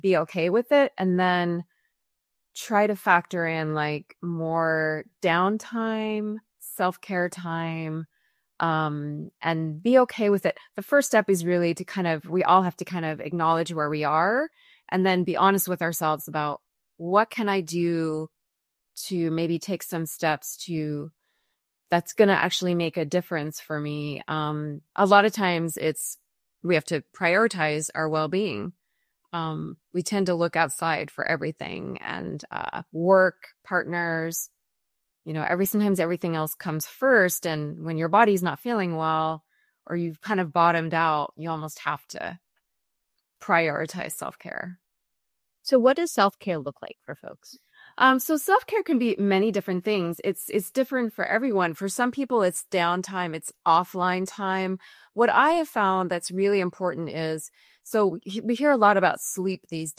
be okay with it, and then try to factor in like more downtime, self-care time, and be okay with it. The first step is really to we all have to kind of acknowledge where we are and then be honest with ourselves about what can I do to maybe take some steps to that's going to actually make a difference for me. A lot of times we have to prioritize our well-being. We tend to look outside for everything and work, partners, sometimes everything else comes first. And when your body's not feeling well or you've kind of bottomed out, you almost have to prioritize self-care. So what does self-care look like for folks? So self-care can be many different things. It's different for everyone. For some people, it's downtime, it's offline time. What I have found that's really important is, so we hear a lot about sleep these